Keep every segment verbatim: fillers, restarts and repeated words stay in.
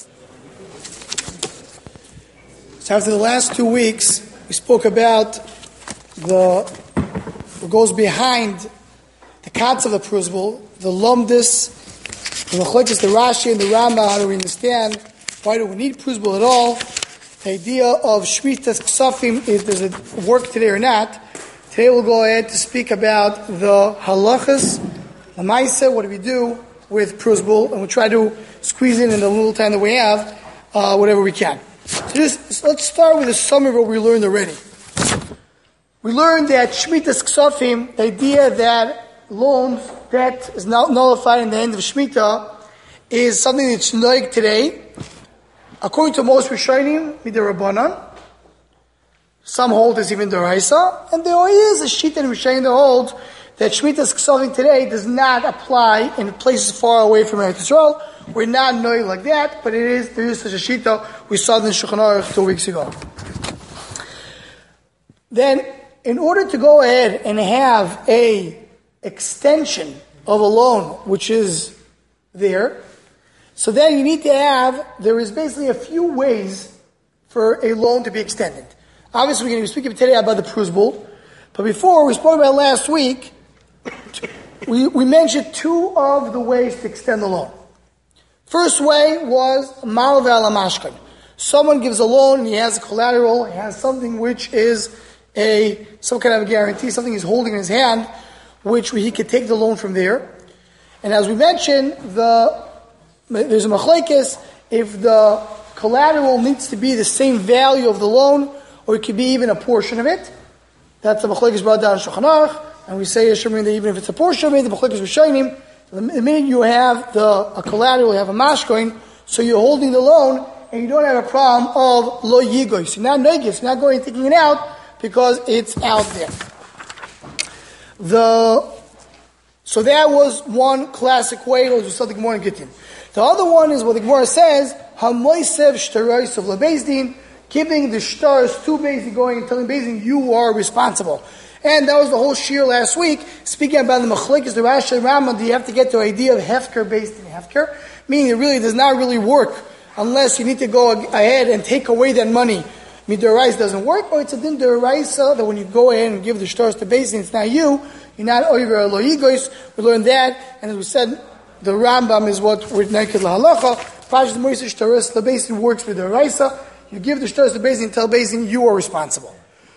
So after the last two weeks, we spoke about the what goes behind the concept of the prusbul, the lumdis, the machlokes, the Rashi, and the Rambam. How do we understand? Why do we need prusbul at all? The idea of shmitas ksafim, is there's a work today or not. Today we'll go ahead to speak about the halachas, the ma'aseh, what do we do with prusbul, and we'll try to squeeze in in the little time that we have, uh, whatever we can. So just, so let's start with a summary of what we learned already. We learned that shmitas ksafim, the idea that loans, debt is nullified in the end of shmita, is something that's noig today. According to most Rishonim, midirabanan, some hold is even deraisa, and there is a sheet in Rishonim that holds that shmitas ksafim today does not apply in places far away from Eretz Yisrael. We're not knowing like that, but it is, there is such a shita. We saw it in Shulchan Aruch two weeks ago. Then, in order to go ahead and have a extension of a loan, which is there, so then you need to have, there is basically a few ways for a loan to be extended. Obviously, we're going to be speaking today about the prusbul, but before, we spoke about last week, we, we mentioned two of the ways to extend the loan. First way was malve ala mashkan. Someone gives a loan and he has a collateral, he has something which is a some kind of a guarantee, something he's holding in his hand, which he could take the loan from there. And as we mentioned, the there's a machlekes if the collateral needs to be the same value of the loan, or it could be even a portion of it. That's the machlekes brought down in Shulchan Aruch, and we say that even if it's a portion of it, the machlekes rishonim. The minute you have the a collateral, you have a mashkoin, so you're holding the loan, and you don't have a problem of lo yigois. You're not negis, you're not going and taking it out because it's out there. The so that was one classic way. It was something more in Gittin. The other one is what the Gemara says: hamoisev shtaros of lebezdin, giving the shtars to Bezdin, going and telling Bezdin, you are responsible. And that was the whole shir last week, speaking about the machlokes, the Rashi and Rambam. Do you have to get to the idea of hefker based in hefker? Meaning it really does not really work unless you need to go ahead and take away that money. Midorais doesn't work, or it's a din deraisa that when you go ahead and give the stars to Bezdin, it's not you, you're not over lo yigois. We learned that, and as we said, the Rambam is what we're naked lahalacha. Pashas moises shtaros the Bezdin works with deraisa. You give the stars to Bezdin, tell Bezdin you are responsible.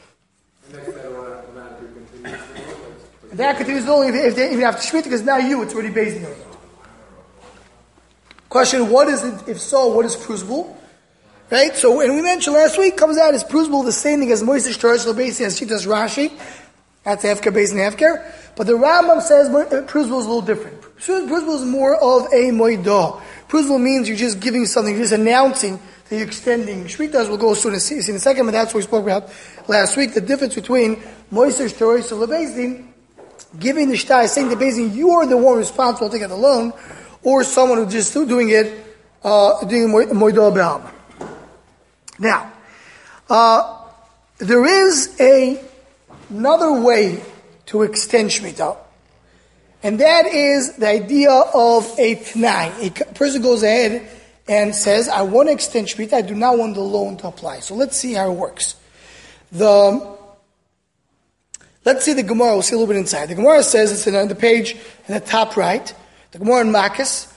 That continues only if they even have to shmita, because now you, it's already based on it. Question, what is it, if so, what is prusbul? Right? So, and we mentioned last week, comes out as prusbul the same thing as Moisés Torah based as Shitas Rashi. That's Hefker based in Hefker. But the Rambam says prusbul is a little different. Prusbul is more of a moidah. Prusbul means you're just giving something, you're just announcing that you're extending. Shmitas will go soon in a second, but that's what we spoke about last week. The difference between Moisés Torah based giving the shtar, saying to Bezdin, you are the one responsible to get the loan, or someone who's just doing it, uh, doing moidah b'alma. Now, uh, there is a, another way to extend shmita, and that is the idea of a t'nai. A person goes ahead and says, I want to extend shmita, I do not want the loan to apply. So let's see how it works. The Let's see the Gemara. We'll see a little bit inside. The Gemara says, it's on the page in the top right. The Gemara in Makkas.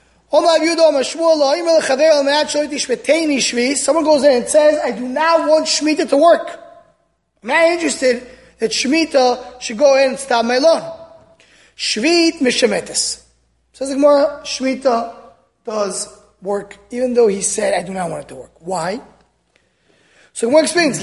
Someone goes in and says, I do not want Shemitah to work. I'm not interested that Shemitah should go in and stop my loan. Shvit mishemetes. Says the Gemara, Shemitah does work, even though he said, I do not want it to work. Why? So the Gemara explains,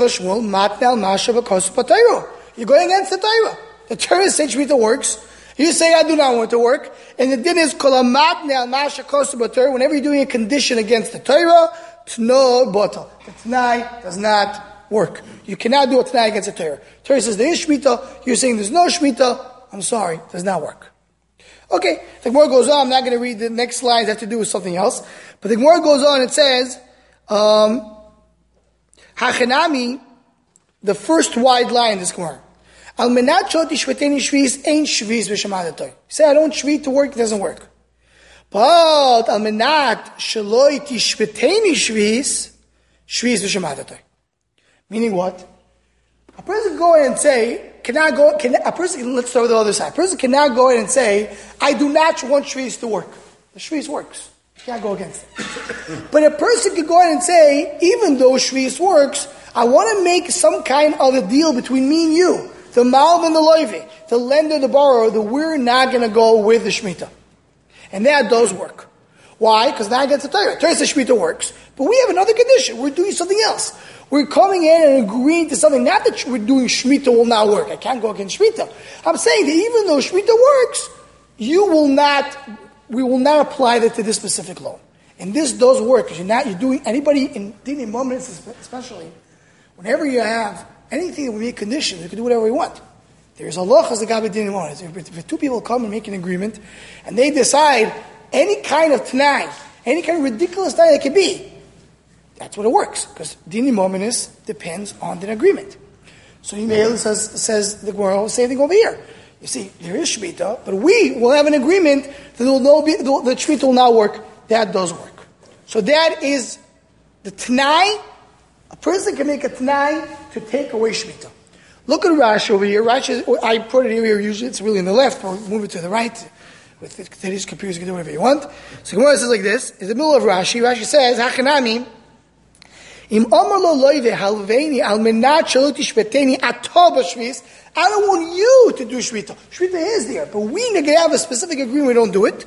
you're going against the Torah. The Torah says Shemitah works. You say, I do not want it to work. And the din is, whenever you're doing a condition against the Torah, tno botal. The T'nai does not work. You cannot do a T'nai against the Torah. Torah says there is Shemitah. You're saying there's no Shemitah. I'm sorry, it does not work. Okay, the Gemara goes on. I'm not going to read the next lines. Have to do with something else. But the Gemara goes on. It says, um, Hachanami, the first wide line in this Gemara. Al menat shoti shveteni shvis ain't shvis v'shamadaтой. Say I don't shvit to work, it doesn't work. But almenat sheloi tishveteni shvis, shvis v'shematatoi. Meaning what? A person can go in and say, cannot go, can, a person, let's start with the other side. A person cannot go in and say, I do not want shvis to work. The shvis works. You can't go against it. But a person can go in and say, even though shvis works, I want to make some kind of a deal between me and you, the malv and the loive, the lender, the borrower, that we're not going to go with the shmita. And that does work. Why? Because now against the Torah. Torah says shmita works. But we have another condition. We're doing something else. We're coming in and agreeing to something. Not that we're doing shmita will not work. I can't go against shmita. I'm saying that even though shmita works, you will not, we will not apply that to this specific loan. And this does work. Because you're not, you're doing, anybody in Dini moments especially, whenever you have anything that we make conditions, you can do whatever we want. There's Allah as a Gabi Dini moments. If two people come and make an agreement, and they decide any kind of Tanai, any kind of ridiculous Tanai that can be, that's what it works. Because Dini Mominis depends on the agreement. So Email says, says the Gemara, same thing over here. You see, there is Shemitah, but we will have an agreement that there will no be, the Shemitah will not work. That does work. So that is the Tanai. A person can make a Tanai to take away Shemitah. Look at Rashi over here. Rashi, I put it here, usually it's really on the left, but we'll move it to the right. With today's computers, you can do whatever you want. So Gemara says like this, in the middle of Rashi, Rashi says, Hachanami, Im Amar lo loive halveini al menat shelo tishveteni ato b'shvis. I don't want you to do shvita. Shvita is there, but we need to have a specific agreement. We don't do it.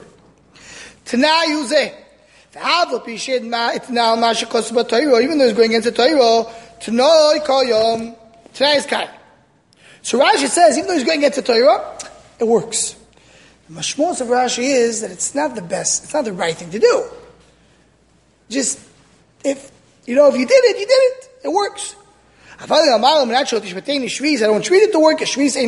Tanai yuzeh. V'havlo pished ma itnal ma shekos b'toiro. Even though it's going against the Torah, Tanoi kol yom. Tanai is kai. So Rashi says, even though he's going against the Torah, it works. The mashmos of Rashi is that it's not the best, it's not the right thing to do. Just, if, you know, if you did it, you did it. It works. I don't want Shvita to work.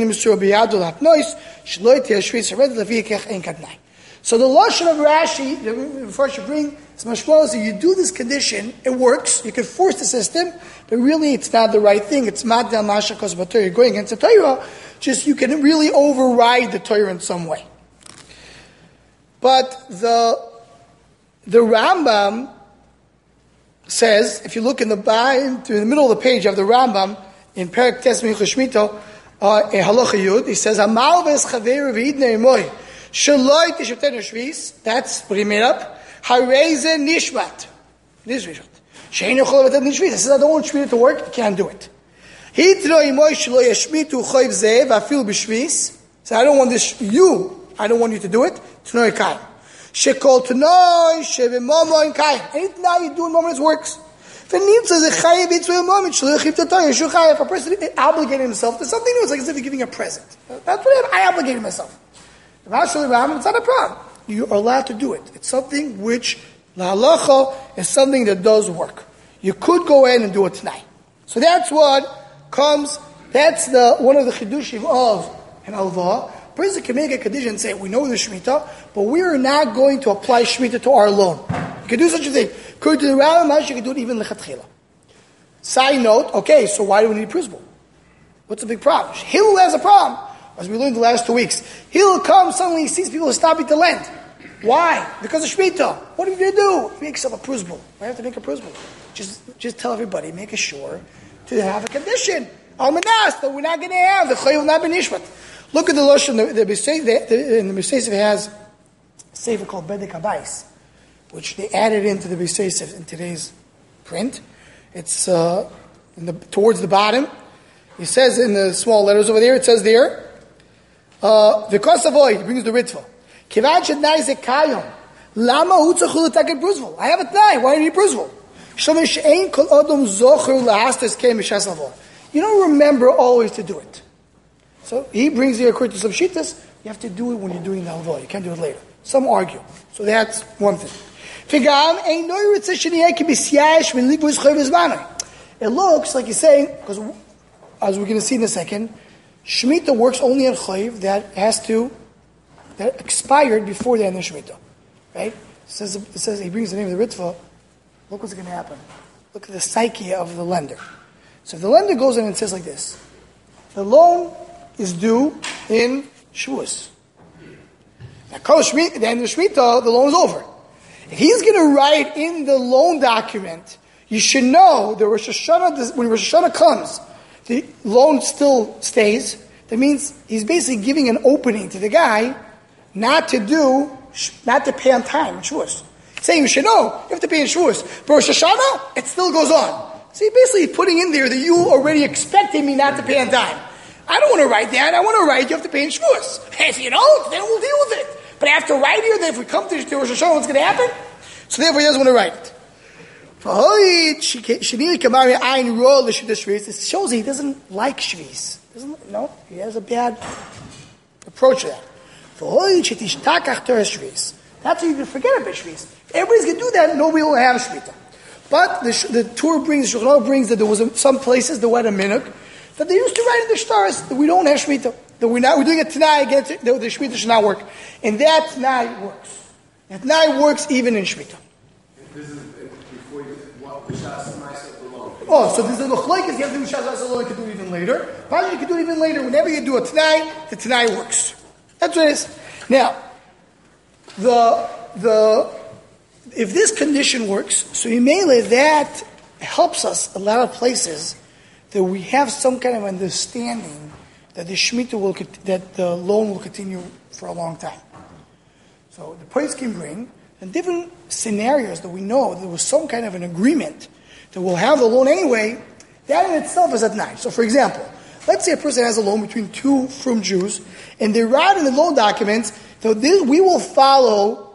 So the lashon of Rashi, the first you bring, is mashmos, you do this condition, it works, you can force the system, but really it's not the right thing. It's mad del mashakos b'Torah. You're going against the Torah, just you can really override the Torah in some way. But the the Rambam says, if you look in the in the middle of the page, you have the Rambam in Perek Tes Mincha Shemitah, uh, in Halacha Yud. He says, "Amal ves chaver v'idnei emoy shaloi tishavtenu shvis." That's what he made up. Hareze nishmat, nishmat. Shein yochol levatel nishvis. He says, "I don't want shmita to work. You can't do it." Hitro emoy shaloi yashmitu choyv zeh v'afil b'shvis. So I don't want this. You, I don't want you to do it. Tnoi kai. Shekol tnoi shevemomo in kai. Anything now you do in moments works. If a person obligated himself to something new, it's like as if you're giving a present. That's what I obligated myself. If I show Ram, it's not a problem. You are allowed to do it. It's something which, la halacha, is something that does work. You could go in and do it tonight. So that's what comes, that's the one of the chidushim of an alva. A person can make a condition and say, we know the Shemitah, but we are not going to apply Shemitah to our loan. You can do such a thing. According to the Rambam, you can do it even lechatchila. Side note, okay, so why do we need a principle? What's the big problem? Hillel has a problem, as we learned the last two weeks. Hillel comes, suddenly he sees people stopping to lend. Why? Because of Shemitah. What are you going to do? Make yourself a principle. Why have to make a principle? Just, just tell everybody, make a sure to have a condition. Almanas, that we're not going to have. The Chayyim will not be nishmat. Look at the Lashon, the, the, the, the, in the Beis has a sefer called Bedek Habayis, which they added into the Beis in today's print. It's uh, in the, towards the bottom. It says in the small letters over there, it says there, V'kos avoid, brings the Ritva. Kivan shednai ze kayom. Lama hu tzachul l'taket bruzvul. I have a t'nai, why do you need bruzvul? Shlomo she'ein kol odom zocher lahastas kein mishas avo. You don't remember always to do it. So he brings the according to some shittas, you have to do it when you're doing the halva. You can't do it later. Some argue. So that's one thing. It looks like he's saying, because as we're going to see in a second, Shemitah works only on chayv that has to, that expired before the end of Shemitah. Right? It says, it says, he brings the name of the Ritva. Look what's going to happen. Look at the psyche of the lender. So if the lender goes in and says like this, the loan is due in Shavuos. Now, at the end of the Shemitah, the loan is over. If he's going to write in the loan document, you should know that Rosh Hashanah, when Rosh Hashanah comes, the loan still stays. That means he's basically giving an opening to the guy not to do, not to pay on time in Shavuos. He's saying you should know, you have to pay in Shavuos. But Rosh Hashanah, it still goes on. So he's basically putting in there that you already expected me not to pay on time. I don't want to write that. I want to write you have to pay in Shavuos. If you don't, then we'll deal with it. But after right here, then if we come to Rosh Hashanah, what's going to happen? So therefore he doesn't want to write it. It shows he doesn't like Shvis. Doesn't, no, he has a bad approach to that. That's why you can forget about Shvis. Everybody's going to do that, nobody will have Shmita. But the, the Torah brings, the Shulchan brings that there was some places that were a minhag that they used to write in the stars that we don't have Shmita. That we're not, we're doing it tonight, get it, the, the Shmita should not work. And that tonight works. That tonight works even in Shmita. This is before you, what, the Shas myself alone. Oh, so this is a L'chleikes, you have to do Shas alone, you can do it even later. Probably you can do it even later. Whenever you do it tonight, the tonight works. That's what it is. Now, the, the, if this condition works, so Yimele, that helps us a lot of places that we have some kind of understanding that the Shemitah will, that the loan will continue for a long time. So the price can bring in different scenarios that we know there was some kind of an agreement that we'll have the loan anyway. That in itself is at night. So for example, let's say a person has a loan between two frum Jews, and they write in the loan documents that this, we will follow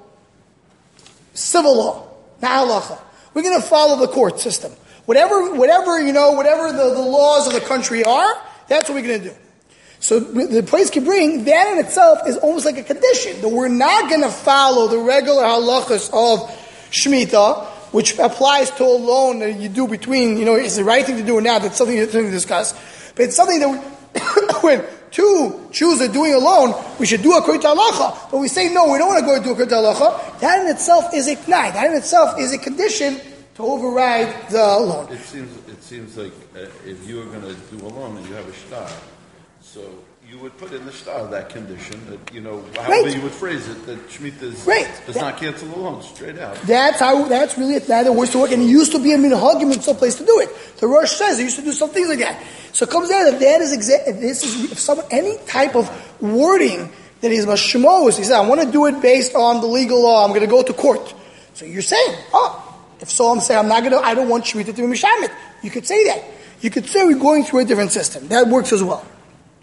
civil law, not halacha. We're going to follow the court system. Whatever, whatever you know, whatever the, the laws of the country are, that's what we're going to do. So the place can bring, that in itself is almost like a condition, that we're not going to follow the regular halachas of Shemitah, which applies to a loan that you do between, you know, is the right thing to do or not, that's something to discuss. But it's something that we, when two Jews are doing a loan, we should do according to halacha. But we say, no, we don't want to go do according to halacha. That in itself is a t'nai. That in itself is a condition to override the loan. It seems, it seems like uh, if you were going to do a loan and you have a shtar, so you would put in the shtar that condition that, you know, however right. you would phrase it, that Shemitah right. does that, not cancel the loan straight out. That's how, that's really it, that works to work. And it used to be a minhagim in some place to do it. The Rosh says they used to do some things like that. So it comes out that that is exact, this is, if someone, any type of wording that is mashmos, he said, I want to do it based on the legal law, I'm going to go to court. So you're saying, oh, if so I'm saying, I'm not going to, I don't want Shemitah to be mishamit. You could say that. You could say we're going through a different system. That works as well.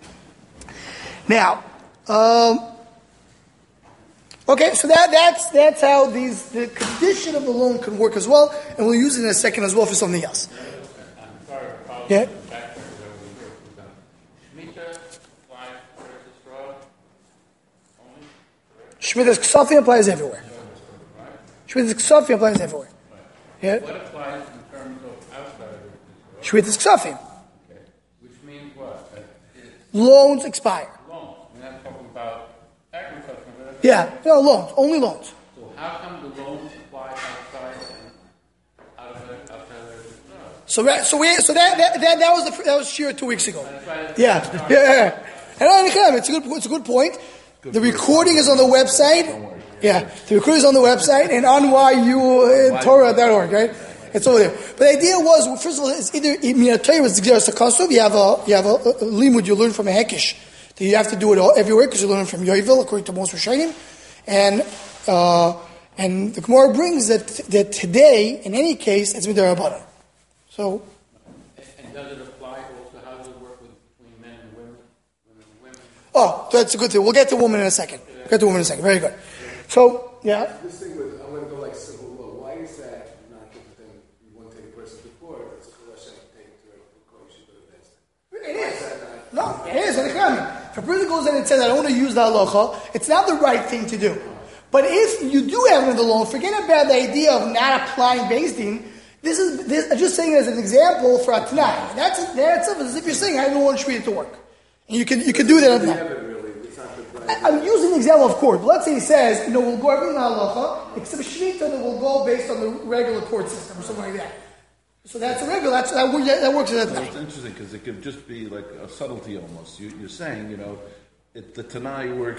Now, um, okay, so that, that's that's how these the condition of the loan can work as well, and we'll use it in a second as well for something else. I'm sorry, yeah. Shemitah's Ksafim applies everywhere. Shemitah's Ksafim applies everywhere. Yeah. What applies in terms of outside of it? Shemitah's Ksafim. Okay. Which means what? Loans expire. Yeah, no, loans, only loans. So how come the loans apply outside and out of the, outside of the So, so we, so that, that, that, that was the, that was Shira two weeks ago. Yeah, yeah, yeah. And it's a good, it's a good point. The recording is on the website. Yeah, the recording is on the website and on Y U Torah dot org, right? It's over there. But the idea was, well, first of all, it's either, I mean, I tell you what's the you have a, you have a, a limud you learn from a hekish. You have to do it all, everywhere because you learn from Yovel according to most Rishonim, and uh, and the Gemara brings that that today, in any case, it's midrabanan. So. And does it apply also? How does it work with between men and women? Women and women? Oh, that's a good thing. We'll get to women in a second. We'll get to women in a second. Very good. So yeah. This thing with I'm going to go like civil law. Why is that not the thing you want to take a person to court? It's a question to take to a court. You should go to that. It is. No, it is. If a person goes in and says, I don't want to use the halacha, it's not the right thing to do. But if you do have the loan, forget about the idea of not applying Beis Din. This is, this, I'm just saying it as an example for a t'nai. That's, that's as if you're saying, I don't want Shmita to work. And you can, you can do that at t'nai. I'm using the example of court. But let's say he says, you know, we'll go everything halacha, except Shmita that will go based on the regular court system or something like that. So that's a regular, that's, that, that works at that time. It's interesting because it could just be like a subtlety almost. You, you're saying, you know, it, the Tanai works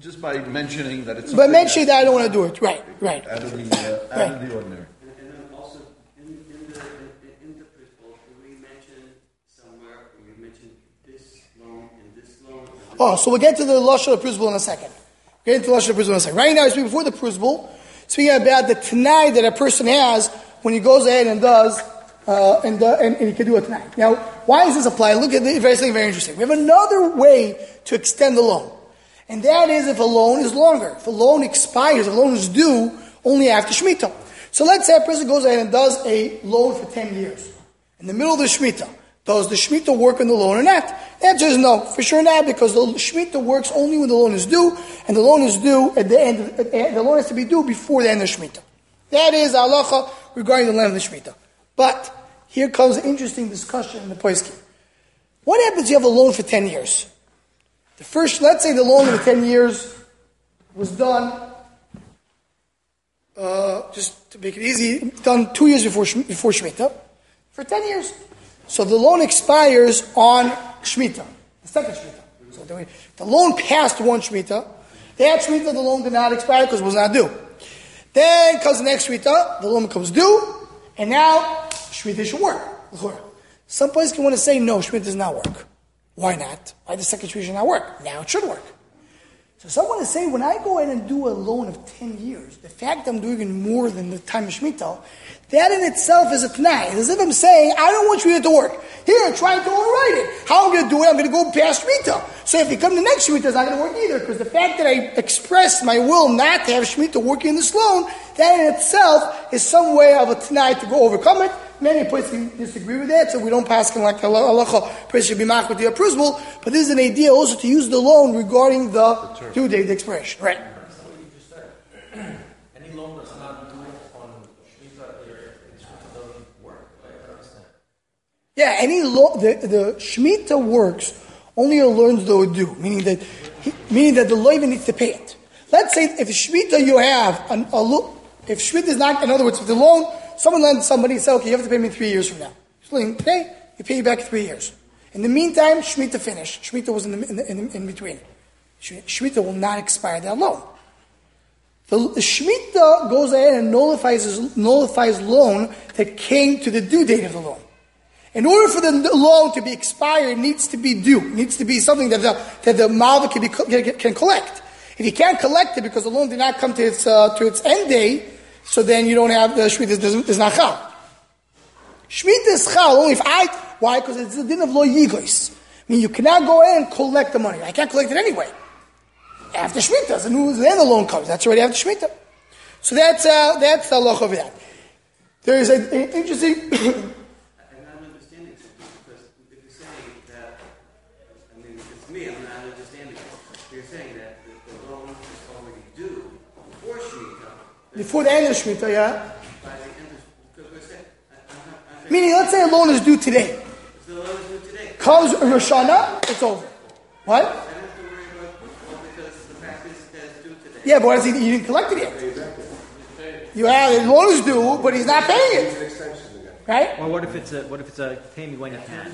Just by mentioning that it's. But mentioning that I don't want to do it. Right, right. Out of the, uh, out right. of the ordinary. And, and then also, in, in the in, in the principle, do we mention somewhere, we mention this loan and this loan? And this Oh, so we'll get to the Lashon of principle in a second. We'll get into the Lashon of principle in a second. Right now, speaking before the principle, speaking about the Tanai that a person has when he goes ahead and does, uh, and, uh, and, and he can do a Tanai. Now, why does this apply? Look at this, very, something very interesting. We have another way to extend the loan. And that is if a loan is longer. If a loan expires, if a loan is due only after Shemitah. So let's say a person goes ahead and does a loan for ten years. In the middle of the Shemitah, does the Shemitah work on the loan or not? The answer is no, for sure not, because the Shemitah works only when the loan is due, and the loan is due at the end, of, at the, the loan has to be due before the end of Shemitah. That is halacha regarding the land of the Shemitah. But here comes an interesting discussion in the Poskim. What happens if you have a loan for ten years? The first, let's say the loan of the ten years was done, uh, just to make it easy, done two years before before Shemitah, for ten years. So the loan expires on Shemitah, the second Shemitah. So the, the loan passed one Shemitah. That Shemitah, the loan did not expire because it was not due. Then comes the next Shemitah, the loan becomes due, and now Shemitah should work. Some places can want to say, no, Shemitah does not work. Why not? Why the second Shemitah should not work? Now it should work. So someone is saying, when I go ahead and do a loan of ten years, the fact I'm doing it more than the time of Shemitah, that in itself is a Tanai. It's as if I'm saying, I don't want Shemitah to work. Here, I'm trying to override it. How am I going to do it? I'm going to go past Shemitah. So if you come to the next Shemitah, it's not going to work either, because the fact that I expressed my will not to have Shemitah working in this loan, that in itself is some way of a Tanai to go overcome it. Many places disagree with that, so we don't pass him like halacha. Person should be marked with the approval, but this is an idea also to use the loan regarding the due date, the expiration. Right. Any loan that's not due on Shemitah doesn't work. I understand. Yeah, any loan, the, the Shemitah works only on loans that are due, meaning that he, meaning that the loan needs to pay it. Let's say if Shemitah you have an, a lo- if Shemitah is not, in other words, if the loan. Someone lends somebody and says, okay, you have to pay me three years from now. Today, you pay you back three years. In the meantime, Shemitah finished. Shemitah was in, the, in, the, in, the, in between. Shemitah will not expire that loan. The, the Shemitah goes ahead and nullifies, his, nullifies loan that came to the due date of the loan. In order for the loan to be expired, it needs to be due. It needs to be something that the, that the malva can, be, can, can collect. If you can't collect it because the loan did not come to its, uh, to its end date, so then you don't have the Shemitah is not chal. Shemitah is chal only if I, why? Because it's the din of lo yigos. I mean, you cannot go in and collect the money. I can't collect it anyway. After Shemitah, then the loan comes. That's already after Shemitah. So that's, uh, that's the halacha of that. There is an interesting... I'm not understanding something, because if you're saying that, I mean, if it's me, I'm not understanding it. You're saying that the, the loan is already due before Shemitah. Before the end of Shemitah, yeah? By the end of, because we're saying, I, I'm, I'm Meaning, let's say a loan is due today. the loan is due today. Comes Rosh Hashanah, it's over. What? I don't have to worry about well, because the fact is that it's due today. Yeah, but what is he, you didn't collect it yet. You have, the loan is due, but he's not paying it. Right? Or what if it's a what if it's a pay me when you can?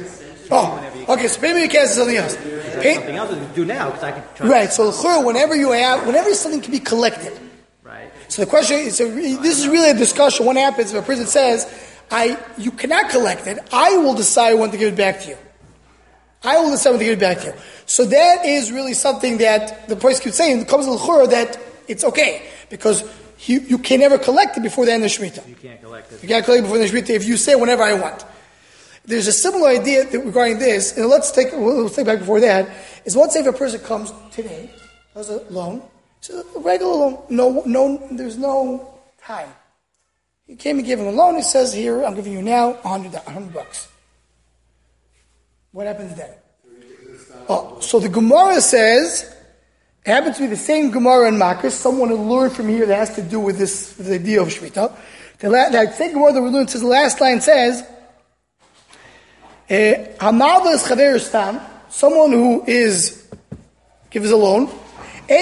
Oh, okay. So pay me when you can is something else. Pay, Something else to do now because I can. Try right. So whenever you have, whenever something can be collected. Right. So the question is, so this is really a discussion. What happens if a person says, "I, you cannot collect it. I will decide when to give it back to you. I will decide when to give it back to you." So that is really something that the person keeps saying. It comes to the that it's okay because you, you can never collect it before the end of Shemitah. You can't collect it. You can't collect it before the Shemitah if you say whenever I want. There's a similar idea that regarding this, and let's take we'll take back before that. Is let's say if a person comes today, does a loan. It's a regular loan. No, no, there's no time. He came and gave him a loan. He says, "Here, I'm giving you now a hundred, a hundred bucks." What happens then? Oh, so the Gemara says it happens to be the same Gemara in Makos. Someone who learned from here that has to do with this, with the idea of Shemitah. The la- that same Gemara that we learned says the last line says, "Hamalva is chaver stam." Someone who is gives a loan. Yeah,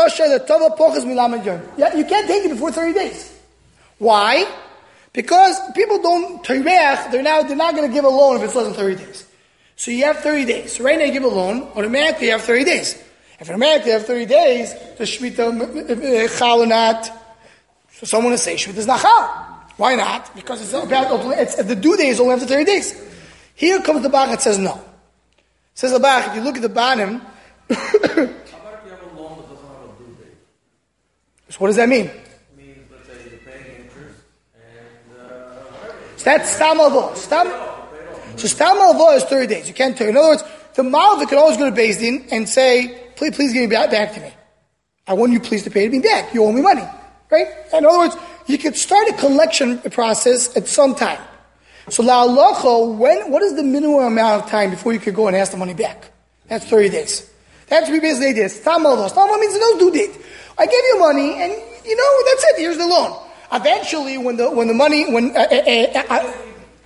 you can't take it before thirty days. Why? Because people don't teirech, they're now they're not going to give a loan if it's less than thirty days. So you have thirty days. So right now you give a loan, automatically you have thirty days. If an American have thirty days, the Shemitah chal or not? So someone will say Shemitah is not chal. Why not? Because it's about it's, the due date is only after thirty days. Here comes the Bach that says no. It says the Bach, if you look at the bottom. How about if you have a loan that doesn't have a due date? So what does that mean? It means, let's say, you're paying interest and uh, whatever. So that's Stam Alvo. Stam, so Stam Alvo is thirty days. You can't tell. In other words, the Malva can always go to Beis Din and say, please, please give me back, back to me. I want you please to pay me back. You owe me money. Right? In other words, you could start a collection process at some time. So la'alocho, when, what is the minimum amount of time before you could go and ask the money back? That's thirty days. That's what we basically did. Stam Alvo. Stam Alvo means no due date. I gave you money and, you know, that's it. Here's the loan. Eventually, when the, when the money, when, uh, uh, uh, uh,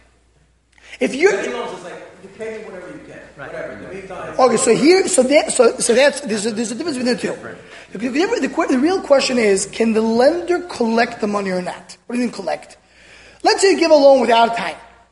if you, It's like, you pay me whatever you can. Whatever. In the meantime, okay, so here, so that, so, so that's, there's a, there's a difference between the two. The, the, the, the real question is, can the lender collect the money or not? What do you mean collect? Let's say you give a loan without time.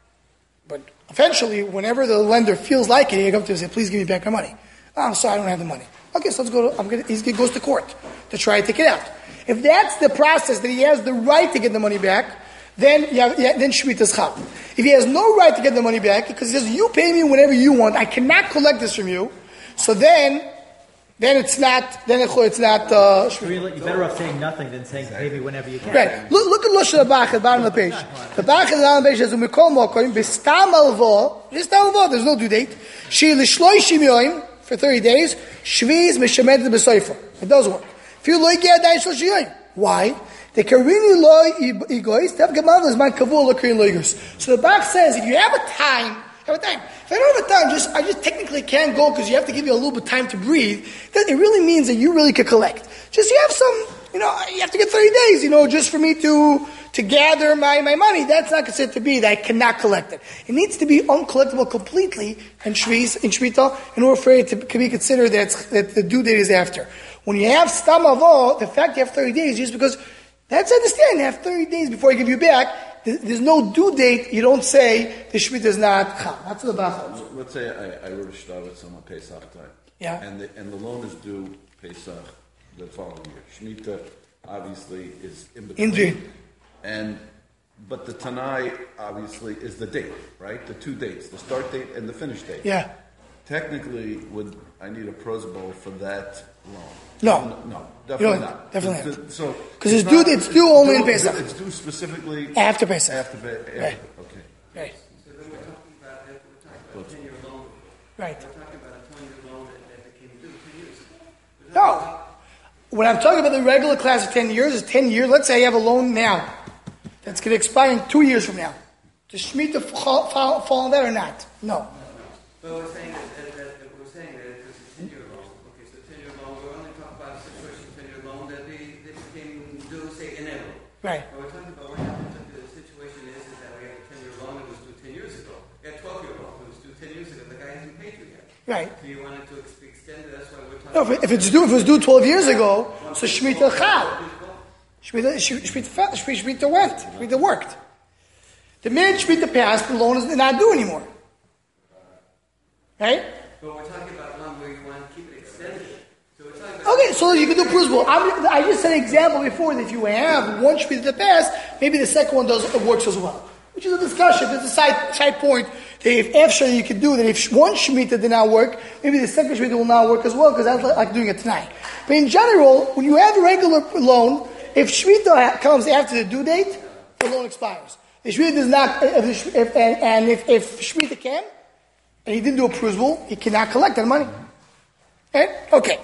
But eventually, whenever the lender feels like it, you come to him and say, please give me back my money. Oh, I'm sorry, I don't have the money. Okay, so let's go to, I'm gonna, he goes to court to try to take it out. If that's the process that he has the right to get the money back, then you have, yeah, then Shemitah is chal. If he has no right to get the money back, because he says, you pay me whenever you want, I cannot collect this from you, so then, then it's not, then it's not, uh, You're better off saying nothing than saying pay me whenever you can. right. Look, look at Lashon Bach at the bottom of the page. The Bach at the bottom of the page says, Umikol Mokoim, B'stam Alvo, B'stam Alvo, there's no due date, She L'shloishim Yoim, for thirty days, Shviz Meshamed B'soifa. It does work. If you look at that, Shloshim Yoim. Why? The Karini Lo Egoist, Tav Gamal is my Kavul Lo Karin Lo Egoist. So the Bach says, if you have a time, have a time. If I don't have a time, just I just technically can't go because you have to give you a little bit of time to breathe. That it really means that you really could collect. Just you have some, you know, you have to get thirty days, you know, just for me to to gather my, my money. That's not considered to be that I cannot collect it. It needs to be uncollectible completely in Shviz, in Shmita, in order for it to be considered that, it's, that the due date is after. When you have Stam Avo, the fact you have thirty days is just because that's understanding. You have thirty days before I give you back. There's no due date. You don't say the Shemitah is not chal. That's what the Bach holds. Let's say I, I wrote a shtar with someone Pesach time. Yeah. And the, and the loan is due Pesach the following year. Shemitah obviously is in between. Indeed. And but the Tanai obviously is the date, right? The two dates, the start date and the finish date. Yeah. Technically, would I need a prosbol for that loan? No. No, no definitely not. Definitely not. So because it's, it's due. It's due only due, in Pesach. It's due specifically after Pesach. After Pesach. Right. Okay. Right. So then we're talking about, we're talking about a ten-year loan. Right. We're talking about a twenty-year loan that, that became due ten years ago. No. When I'm talking about the regular class of ten years, is ten years. Let's say I have a loan now that's going to expire in two years from now. Does Shemitah fall, fall, fall on that or not? No. But we're saying that, that, that, that we're saying that it's a ten-year loan. Okay, so ten-year loan. We're only talking about a situation, ten-year loan that they that became due, say, in April. Right. But we're talking about what happened to the situation is, is that we have a ten-year loan that was due ten years ago. We had a twelve-year loan that was due ten years ago. The guy hasn't paid you yet. Right. So you wanted to ex- extend it. That's why we're talking. No, if, it, if it's due, if it was due twelve years ago, so Shemitah chal. Shemitah, Shemitah, Shemitah went. Shemitah worked. The minute Shemitah passed, the loan is not due anymore. Right? But we're talking about one where you want to keep it extended. So we're talking about. Okay, so you can do Prusbul. I just said an example before that if you have one Shemitah that passed, maybe the second one does works as well. Which is a discussion. There's a side side point that if after you could do that, if one Shemitah did not work, maybe the second Shemitah will not work as well because that's like doing it tonight. But in general, when you have a regular loan, if Shemitah comes after the due date, the loan expires. If Shemitah does not, if, if, and, and if, if Shemitah can, and he didn't do a Prusbul, he cannot collect that money. Right? Okay.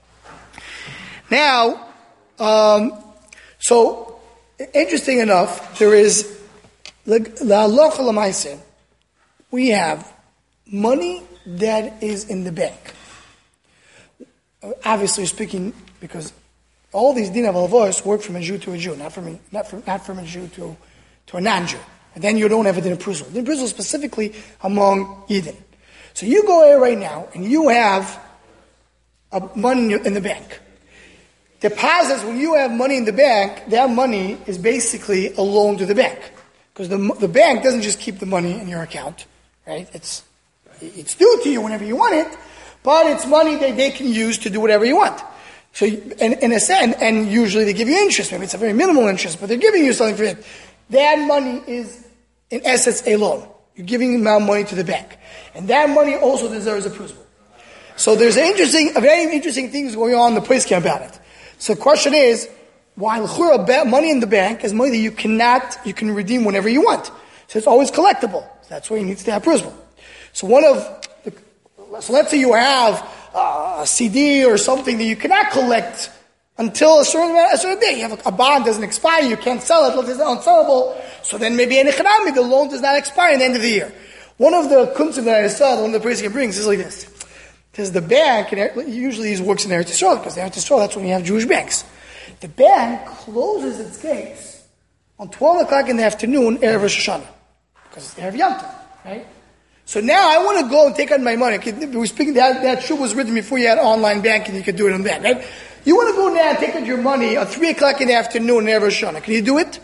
Now, um, so interesting enough, there is la'alocha l'maaseh. We have money that is in the bank. Obviously, speaking because all these din of halvos work from a Jew to a Jew, not from a, not from not from a Jew to to a non-Jew. And then you don't have a din of prusel. Din of prusel specifically among Yidden. So you go here right now and you have a money in, your, in the bank. Deposits, when you have money in the bank, that money is basically a loan to the bank. Because the, the bank doesn't just keep the money in your account, right? It's, it's due to you whenever you want it, but it's money that they can use to do whatever you want. So, in, in a sense, and usually they give you interest. Maybe it's a very minimal interest, but they're giving you something for it. That money is, in essence, a loan. You're giving them money to the bank. And that money also deserves a principal. So there's an interesting, a very interesting things going on in the place about it. So the question is, while money in the bank is money that you cannot, you can redeem whenever you want. So it's always collectible. So that's why you need to have principal. So one of the, so let's say you have uh, a C D or something that you cannot collect until a certain, a certain day. You have a, a bond doesn't expire, you can't sell it, it's unsellable. So then maybe in Echanami, the loan does not expire at the end of the year. One of the kuntzim that I saw, the one the person brings, is like this. Because the bank, and usually he works in Eretz Yisrael, because in Eretz Yisrael, that's when you have Jewish banks. The bank closes its gates on twelve o'clock in the afternoon, Erev Rosh Hashanah. Because they have Yom Tov, right? So now I want to go and take out my money. We were speaking, that, that shub was written before you had online banking, you could do it on that, right? You want to go now and take out your money at three o'clock in the afternoon, Erev Rosh Hashanah. Can you do it?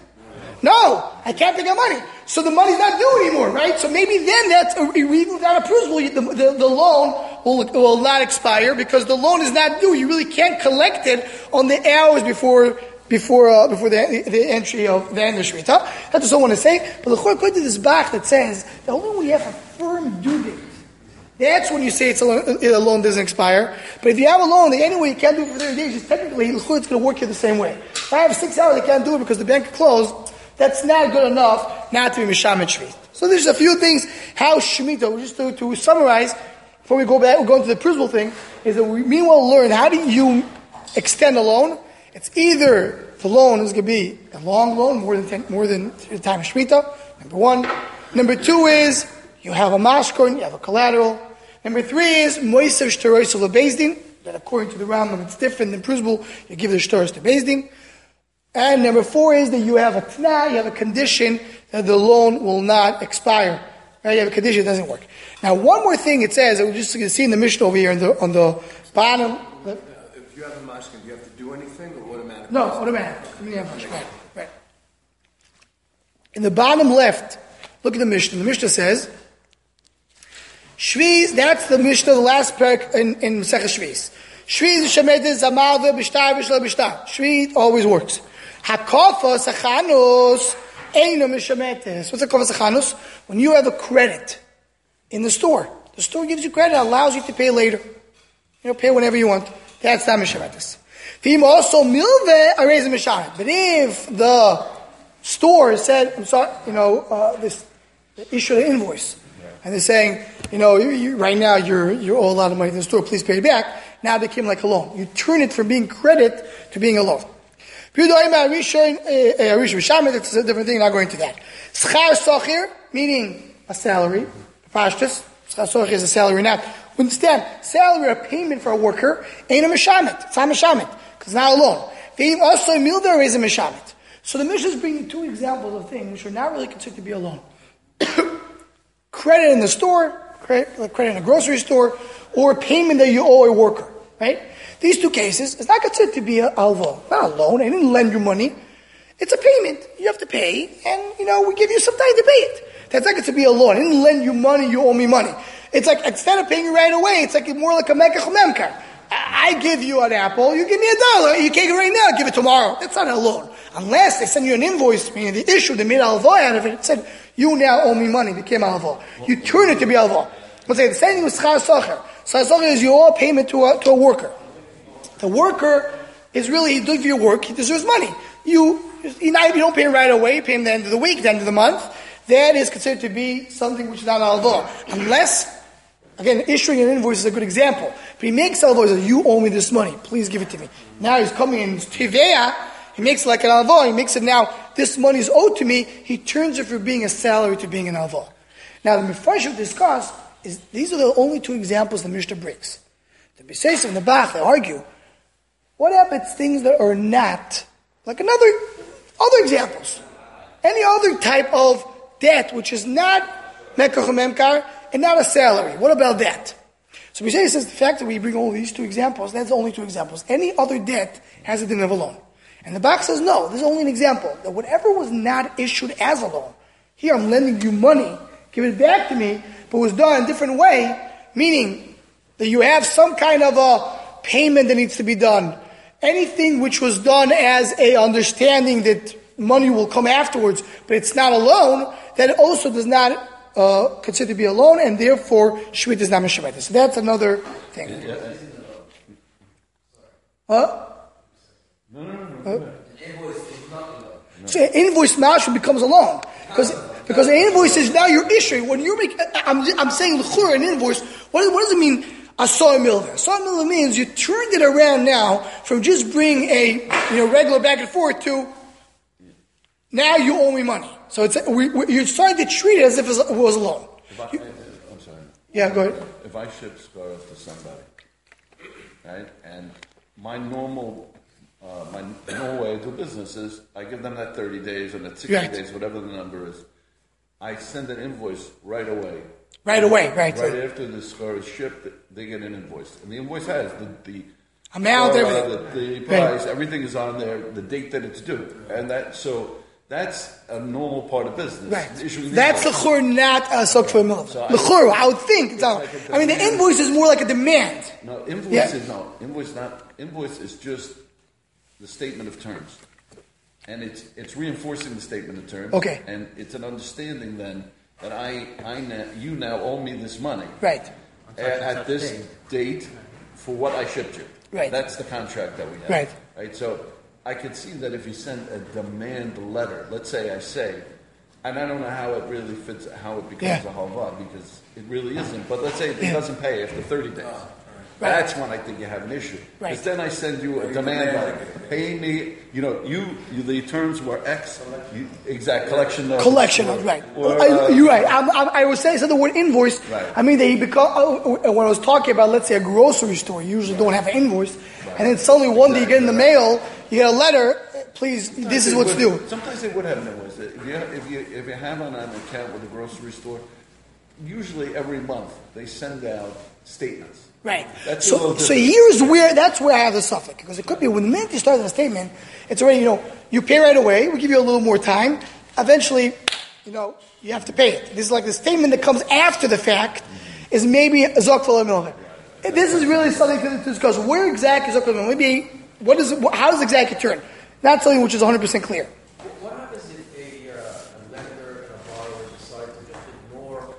No, I can't take out money. So the money's not due anymore, right? So maybe then that's, even without a principal, the, the, the loan will, will not expire because the loan is not due. You really can't collect it on the hours before before uh, before the, the entry of the end of Shmita. That's what I want to say. But the Chor put to this back that says that only when you have a firm due date, that's when you say it's a loan, a loan doesn't expire. But if you have a loan that anyway you can't do it for thirty days, just technically it's going to work here the same way. If I have six hours, I can't do it because the bank closed. That's not good enough not to be Mishamet Shvit. So there's a few things how Shemitah, just to, to summarize, before we go back, we'll go into the principal thing, is that we meanwhile learn how do you extend a loan. It's either the loan is going to be a long loan, more than ten, more than the time of Shemitah, number one. Number two is you have a mashkon, you have a collateral. Number three is Moisev Shtarois of Beis Din, that according to the Rambam it's different than principal, you give the Shtarois to Beis Din. And number four is that you have a tna, you have a condition that the loan will not expire. Right? You have a condition that doesn't work. Now, one more thing it says, we're just going to see in the Mishnah over here on the, on the bottom. Uh, if you have a mashkin, do you have to do anything or automatically? No, automatically. Right, right. In the bottom left, look at the Mishnah. The Mishnah says, Shviz, that's the Mishnah, the last parak in, in Masechah Shviz. Shviz shemedes zamalve b'shtar b'shla b'shtar. Shviz always works. Hakofa sachanus eino mishametes. What's a kofa sachanus? When you have a credit in the store, the store gives you credit, allows you to pay later. You know, pay whenever you want. That's not mishametes. V'im also milve arez mishamet. But if the store said, I'm sorry, you know, uh, this issue an invoice, and they're saying, you know, you, you, right now you're you owe a lot of money to the store, please pay it back. Now it became like a loan. You turn it from being credit to being a loan. It's a different thing, not going to that. Schar sochir, meaning a salary. Pashtus, schar sochir is a salary, not. Understand, salary or payment for a worker ain't a mishamet. It's not mishamet, because it's not a loan. They also milder is a mishamet. So the Mishnah is bringing two examples of things which are not really considered to be a loan. Credit in the store, credit, credit in a grocery store, or payment that you owe a worker, right? These two cases, it's not considered to be a alva, not a loan. I didn't lend you money. It's a payment. You have to pay, and, you know, we give you some time to pay it. That's not considered to be a loan. I didn't lend you money, you owe me money. It's like, instead of paying you right away, it's like more like a mekach memkar. I give you an apple, you give me a dollar, you can't get it right now, give it tomorrow. That's not a loan. Unless they send you an invoice, meaning the issue, they made alva out of it, it said, you now owe me money, became alva. You turn it to be alva. Let's say the same thing with schar socher. Schar socher is you owe a payment to a, to a worker. The worker is really, he does your work, he deserves money. You, you don't pay him right away, you pay him at the end of the week, the end of the month. That is considered to be something which is not alva. Unless, again, issuing an invoice is a good example. But he makes alva, he says, you owe me this money, please give it to me. Now he's coming in Tiveya, he makes it like an alva, he makes it now, this money is owed to me, he turns it from being a salary to being an alva. Now the Mepharshim discuss, is these are the only two examples the Mishnah brings. The Beis and the Bach, they argue, what happens things that are not, like another, other examples, any other type of debt which is not mekach memkar and not a salary. What about that? So we say says the fact that we bring all these two examples, that's only two examples. Any other debt has a din of a loan. And the Bach says no, this is only an example. That whatever was not issued as a loan, here I'm lending you money, give it back to me, but was done a different way, meaning that you have some kind of a payment that needs to be done, anything which was done as a understanding that money will come afterwards, but it's not a loan, that also does not uh, consider to be a loan, and therefore Shmita is not Meshametis. So that's another thing. Yeah, yeah. Huh? No, no, no, no. Huh? no. So an invoice now becomes a loan. Because because an invoice is now you're issuing. When you're making, I'm, I'm saying l'chura, an invoice, what, what does it mean? Asar milva. Asar milva means you turned it around now from just bringing a you know regular back and forth to now you owe me money. So it's we, we, you're starting to treat it as if it was a loan. If I, You, I'm sorry. yeah, go ahead. If I ship scarf to somebody, right, and my normal, uh, my normal way to do business is I give them that thirty days or that sixty Right. days, whatever the number is. I send an invoice right away. Right away, right. Right after the scarf is shipped, they get an invoice, and the invoice has the the Amount, scar, everything. the, the price, everything is on there, the date that it's due, and that so. That's a normal part of business. Right. Issuing the That's invoice. l'chur, not a sok for a milva. So I- L'chur, I would think. It's not, like a I mean, the demand. invoice is more like a demand. No, invoice Yeah. is no invoice. Not invoice is just the statement of terms, and it's it's reinforcing the statement of terms. Okay. And it's an understanding then that I I now, you now owe me this money Right. a- at this date for what I shipped you. Right. That's the contract that we have. Right. Right. So I could see that if you send a demand letter, let's say I say, and I don't know how it really fits, how it becomes Yeah. a halva, because it really isn't. But let's say it Yeah. doesn't pay after thirty days. Right. That's when I think you have an issue. Right. Because then I send you a demand letter. Pay me, you know, you, you the terms were X, you, exact collection of. Collection of, right. Or, I, uh, you're right. I'm, I'm, I was saying, so the word invoice, Right. I mean, they because, uh, when I was talking about, let's say, a grocery store, you usually don't have an invoice, and then suddenly one day you get in the mail, you get a letter, please, this is They what's would- due. Sometimes they would have an invoice. If you, if you, if you have on an account with a grocery store, usually every month they send out statements. Right. That's a So, little so different. here's where, that's where I have the suffix. Because it could be when the minute you start the statement, it's already, you know, you pay right away, we give you a little more time. Eventually, you know, you have to pay it. This is like the statement that comes after the fact is maybe a zok for milva. This is really something to discuss. Where exactly is zok for milva? Maybe, what is it, how does exactly turn? Not something which is one hundred percent clear. What happens if a, uh, a lender and a borrower decide to just ignore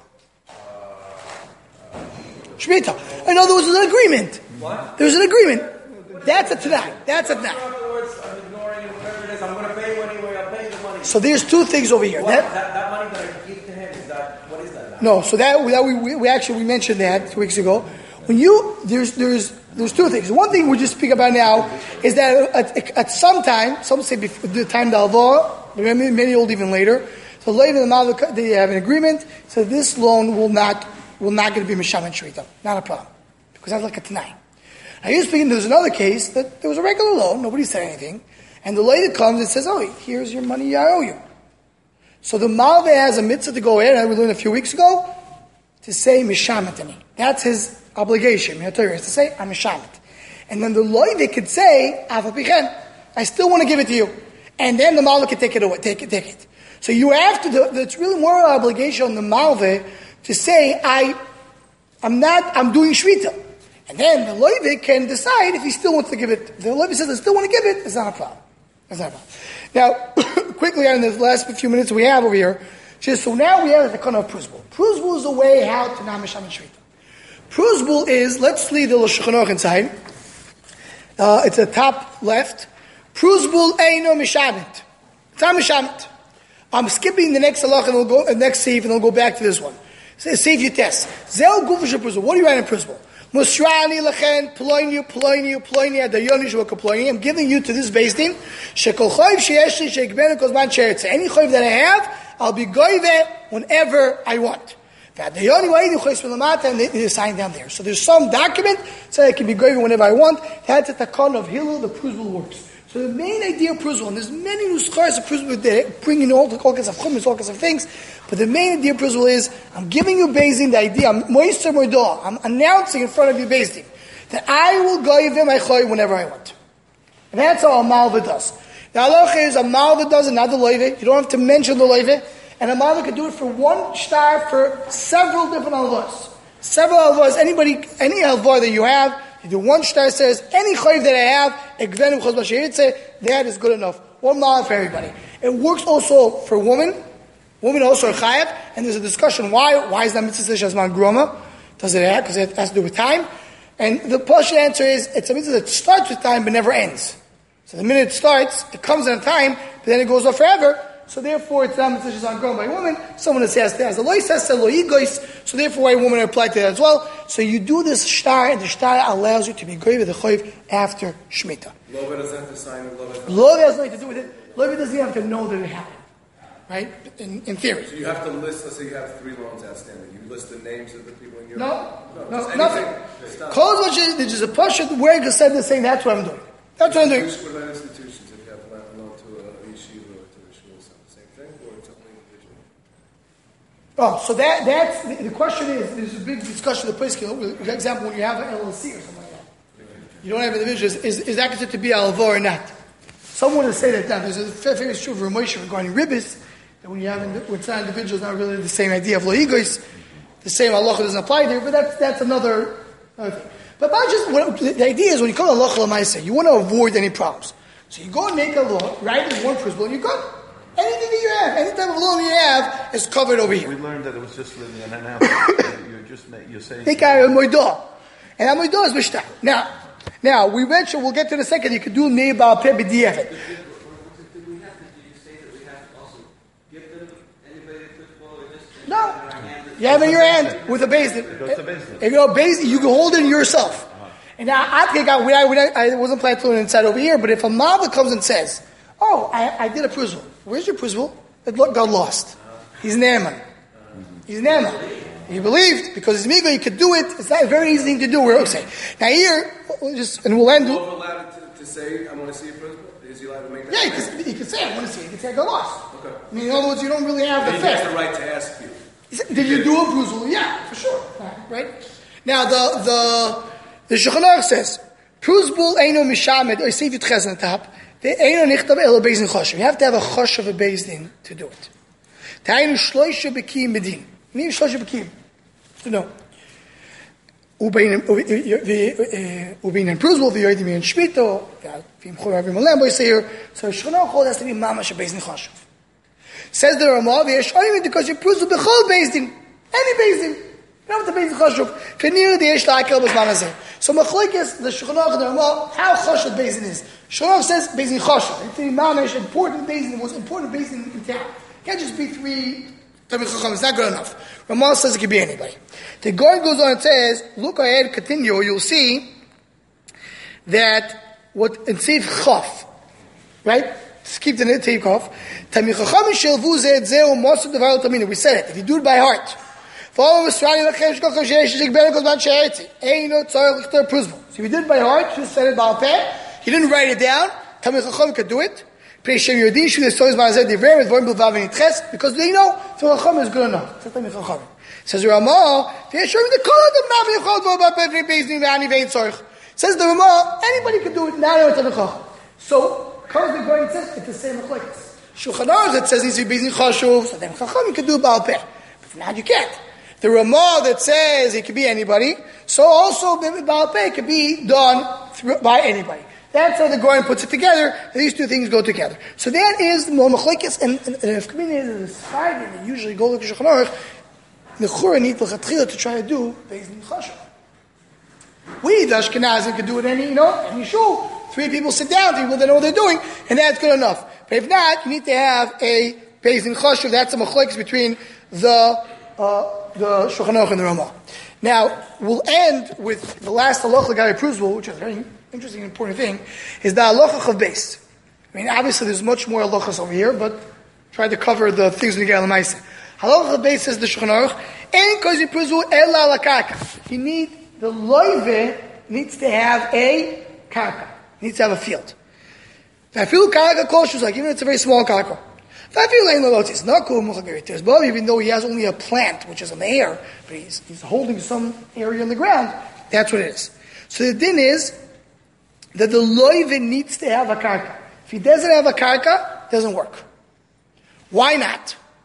Shemitah. In other words, there's an agreement. what? There's an agreement. That's a tonight. That's a In tonight. other words, I'm ignoring it, whatever it is, I'm going to pay you anyway, I'll pay you the money. So there's two things over here. What, That- that, that money that I give to him, is that, what is that? No, so that, that we, we, we actually we mentioned that two weeks ago. When you there's there's there's two things. One thing we just speak about now is that at, at some time, some say before the time the alva, many, many hold even later. So later in the Malvah, they have an agreement. So this loan will not will not going to be misham and shrita, not a problem, because that's like a tanai. Now you're speaking. There's another case that there was a regular loan, nobody said anything, and the lady comes and says, "Oh, here's your money I owe you." So the Malvah has a mitzvah to go in, and we learned a few weeks ago, to say mishamatani. That's his obligation. Is to say, I'm mishamat. And then the loive could say, Avapichen, I still want to give it to you. And then the Malvah can take it away, take it, take it. So you have to do, it's really more an obligation on the Malvah to say, I, I'm not, I'm doing shvita. And then the loive can decide if he still wants to give it. If the loive says, I still want to give it, it's not a problem. It's not a problem. Now, quickly on the last few minutes we have over here, just so now we have the kind of pruzbul. Pruzbul is a way how to not misham and shvita. Pruzbul is, let's leave the Shulchan Aruch inside. Uh, it's the top left. Pruzbul eino mishamet. It's not mishamet. I'm skipping the next halach and we'll go, uh, next seif and we'll go back to this one. Seif Yites. Zel gufish pruzbul. What do you write in pruzbul? Musrani lachen, ploinu, ploinu, ploinu, adayoni shvaka ploinu. I'm giving you to this beis din. Shekol choiv sheyesh li sheikbenu kozman sheretze. Any choiv that I have, I'll be goyve whenever I want. And they, they sign down there. So there's some document so I can be goyve whenever I want. That's at the con of Hillel, the pruzbul works. So the main idea of pruzbul, and there's many nuschars of pruzbul that bring in all, all kinds of chumras, all kinds of things, but the main idea of pruzbul is, I'm giving you Beis the idea, I'm moister moidah, I'm announcing in front of you Beis Din, that I will goyve them I choy whenever I want. And that's how a malva does. The halacha is, a malva does it, not the loive. You don't have to mention the loive. And a malva can do it for one star for several different halachos. Several halvahs, anybody, any halvah that you have, you do one shtar says, any chayv that I have, ekvenim chos b'sheyitzeh, that is good enough. One mile for everybody. It works also for women. Women also are chayav, and there's a discussion why. Why is that mitzvah shazman groma? Does it have? Because it has to do with time. And the partial answer is, it's a mitzvah that starts with time but never ends. So the minute it starts, it comes in a time, but then it goes off forever. So therefore, it's not mitzvah shazman groma by a woman. Someone that says, has the loy says, lo yigois. So therefore, why women are applied to that as well. So you do this shtar, and the shtar allows you to be goy with the choiv after Shemitah. Lover doesn't have to sign it. Lover Lover has nothing to do with it. Lover doesn't have to know that it happened. Right? In, in theory. So you have to list, let's say you have three loans outstanding. You list the names of the people in your... No. No, no nothing. Cause what you, there's just a pashut where you said the saying, that's what I'm doing. That's what I'm doing. What about institutions? If you have a loan to a yeshiva or to a shul, it's not the same thing, or it's something individual? Oh, so that that's the, the question is, there's a big discussion of the place. For example, when you have an L L C or something like that, you don't have individuals, is, is that considered to be al or not? Someone will say that now, there's a famous truth for Moshe regarding ribbis, that when you have, when it's not individuals, not really the same idea of loigos, the same halacha doesn't apply there, but that's that's another, another thing. But about just, what, the idea is when you come to halacha l'maaseh, you want to avoid any problems. So you go and make a law, right, as one principle, and you're good. Anything that you have, any type of law that you have, is covered over here. We learned that it was just really an analogy. You're just you're saying... Take out a moidah. And that moidah is mishtar. Now, now, we mentioned, we'll get to in a second, you could do ne'bal peh b'di'evet. No. You have it in your hand with a basin. If you know basin, you can hold it yourself. Uh-huh. And now I think I, when I, when I, I wasn't planning to inside over here, but if a mama comes and says, "Oh, I, I did a pruzul. Where's your pruzul? It got lost." He's an Naaman. He's an Naaman. He believed because he's migo, he could do it. It's not a very easy thing to do. We're okay. Now here, we'll just and we'll end. Is he allowed to, to say, "I want to see a pruzul"? Is he allowed to make that? Yeah, he can, he can say, "I want to see it." He can say, "I got lost." Okay. I mean, in other words, you don't really have the faith. He has the right to ask you. Did you do a pruzul? Yeah, for sure. Right? Now, the the the Shulchan Aruch says, pruzul eino mishamed, or see if you ches on the top, the eino nichtav elo beis din choshev. You have to have a choshev of beis din to do it. Ta'inu shloisha bekim medin. You need shloisha bekim to know. Ubein ubein pruzul v'yodim in shmito v'im chorav v'im olam b'yiseir. So Shulchan Aruch has to be mamash beis din choshev. Says the Ramah, "V'yeshonim because you prove b'chol beis din, any beis din, you don't have to beis din chashuv. V'nir diyesh la'akel b'zman hazeh." So machlokes the Shulchan Aruch and the Ramah, how chashuv beis din is. Shulchan Aruch says beis din chashuv. It's the mamash important beis din, the most important beis din in town. It can't just be three Talmid Chacham. It's not good enough. Ramah says it could be anybody. The Goy goes on and says, look ahead, continue, you'll see that what in Seif Chaf, right? Just keep the tape off. We said it. If you do it by heart. So if you did it by heart, just said it by peh. He didn't write it down. Talmid Chacham could do it. Because they know the Chacham is good enough. Says the Ramah, says the Ramah, anybody can do it, not only Talmid Chacham. So, because the Goyen says it's the same machlokes. Shulchan Aruch that says it needs to be beis din chashuv, so then Chacham you can do Baal Peh. But for now you can't. The Ramah that says it could be anybody, so also Baal Peh can be done through, by anybody. That's how the Goyen puts it together. These two things go together. So that is the machlokes, and, and, and if community is decided, they usually go to Shulchan Aruch, the Chura need to try to do beis din chashuv. We, the Ashkenazim, can do it any, you know, any shul. Three people sit down, three people that know what they're doing, and that's good enough. But if not, you need to have a beis din chashuv. That's a machlokes between the uh, the Shulchan Aruch and the Ramah. Now, we'll end with the last halacha Gari Pruzbul, which is a very interesting and important thing, is the halacha of beis. I mean, obviously there's much more halachas over here, but try to cover the things when you get on the Maaseh. Halacha of beis says the Shulchan Aruch, en kozi Pruzbul ela lakaka. You need, the loive needs to have a karka. Needs to have a field. Even if it's a very small karka. Even though he has only a plant, which is in the air, but he's, he's holding some area on the ground, that's what it is. So the din is that the loive needs to have a karka. If he doesn't have a karka, it doesn't work. Why not?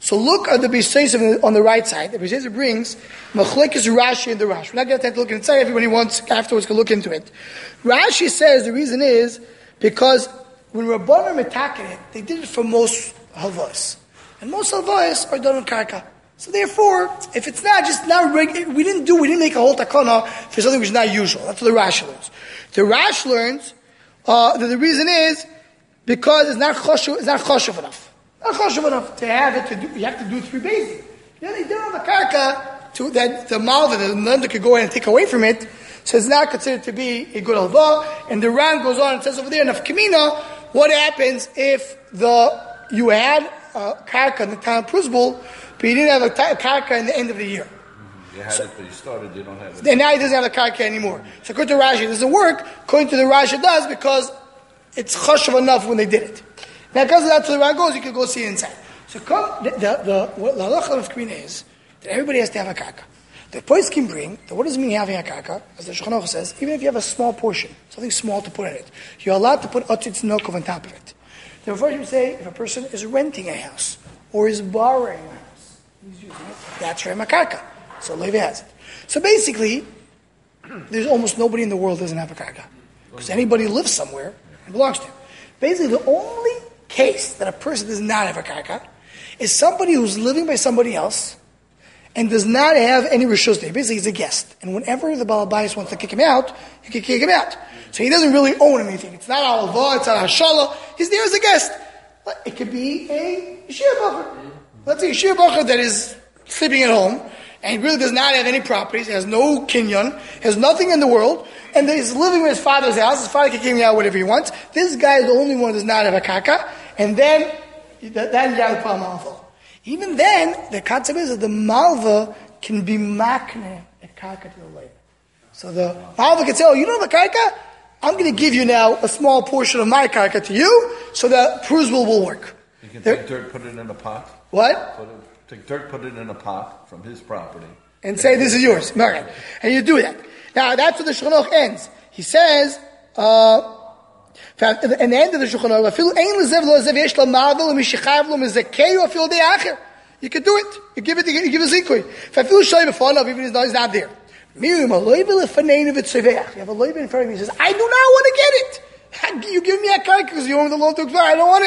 So look at the Beisayis on the right side. The Beisayis brings Machlekes Rashi and the Rashi. We're not going to have to look inside. Everybody wants afterwards to look into it. Rashi says the reason is because when Rabbanan metaken it, they did it for most halvas, and most halvas are done on karka. So therefore, if it's not just not reg- we didn't do we didn't make a whole takana for something which is not usual. That's what the Rashi learns. The Rash learns uh, that the reason is because it's not choshev, it's not choshev enough. Not choshev enough to have it to do. You have to do three bathing. Yeah, they did on the karka to that the malva the lender could go in and take away from it. So it's not considered to be a good halva. And the Ran goes on and says over there in Nafkamina, what happens if the you had a karka in the time of Pruzbul, but you didn't have a karka in the end of the year. Mm-hmm. You had so, it, but you started, you don't have it. And now he doesn't have the karka anymore. So according to Rashi, it doesn't work. According to the Rashi, it does because it's chashav enough when they did it. Now, because that's where the Ran goes, you can go see it inside. So come, the, the, the, what the halacha of Kvina is that everybody has to have a karka. The points can bring that what does it mean having a karka? As the Shulchan Aruch says, even if you have a small portion, something small to put in it, you're allowed to put otzitz nokov on top of it. The Mepharshim say if a person is renting a house or is borrowing a house, he's using it, that's for him a karka. So Levi has it. So basically, there's almost nobody in the world that doesn't have a karka. Because anybody lives somewhere, it belongs to him. Basically, the only case that a person does not have a karka is somebody who's living by somebody else and does not have any rishus there. Basically, he's a guest. And whenever the Baal Bayis wants to kick him out, you can kick him out. So he doesn't really own anything. It's not alva, it's not hashala. He's there as a guest. It could be a yeshiva bacher. Let's say a yeshiva bacher that is sleeping at home and he really does not have any properties, has no kinyan, has nothing in the world, and he's living in his father's house. His father can kick him out whatever he wants. This guy is the only one who does not have a karka. And then, then you have a problem. Even then, the concept is that the malva can be makne a karka to the lady. So the malva can say, oh, you don't have a karka? I'm going to give you now a small portion of my karka to you, so that Pruzbul will work. You can there, take dirt, put it in a pot. What? Put it, take dirt, put it in a pot from his property. And say, this is yours. Right. And you do that. Now, that's where the Shulchan Aruch ends. He says, uh, in the end of the Shulchan Aruch, you can do it. You give it, you give a zikui. If I feel shy before love, even though he's not there. You have a loiv in front of me. He says, I do not want to get it. You give me a karka because you own the loan to expire. I don't want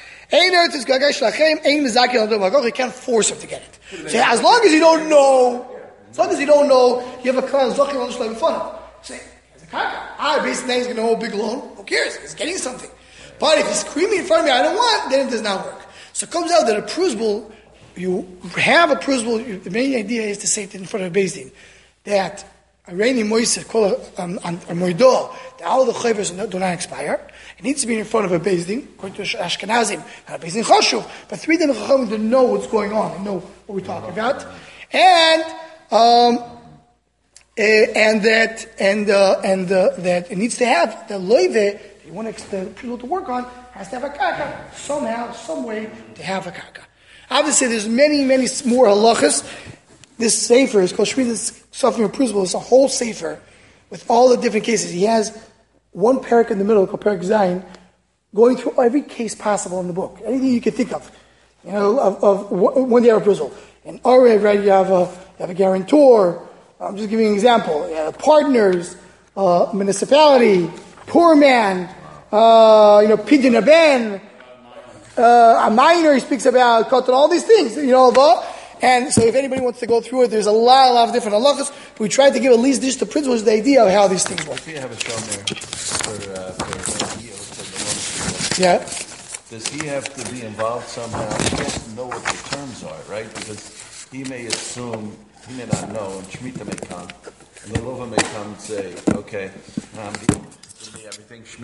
it. You can't force him to get it. So as long as you don't know, as long as you don't know, you have a klan zochim on the shleim in front of him. Say, as a karka, ah, basically he's going to hold a big loan. Who cares? He's getting something. But if he's screaming in front of me, I don't want, then it does not work. So it comes out that a pruzbul, you have a pruzbul, the main idea is to say it in front of a Beis Din, that a rainy moiser, call a moido, that all the chayvers do not expire. It needs to be in front of a Beis Din, according to Ashkenazim, not a Beis Din chashuv, but three Din chachamim to know what's going on, and know what we're talking about. And, um, uh, and that, and, uh, and, uh, that it needs to have the loive, that you want the people to work on, has to have a karka, somehow, some way, to have a karka. Obviously, there's many, many more halachas. This sefer is called Shmitas Sofim Pruzbul. It's a whole sefer with all the different cases. He has one parak in the middle called Parak Zayin, going through every case possible in the book. Anything you can think of, you know, of, of when you have a Pruzbul. In Orev, right, you have a, you have a guarantor. I'm just giving you an example. You have partners, uh, municipality, poor man, uh, you know, pidyon aben, uh, a minor. He speaks about cotton, all these things, you know, and so if anybody wants to go through it, there's a lot, a lot of different halachas. But we tried to give at least just the principles, the idea of how these things work. Does he have a show there for, uh, for yeah. Does he have to be involved somehow? He has to know what the terms are, right? Because he may assume, he may not know, and Shemitah may come, and the Lova may come and say, okay, um, give me everything, Shemitah.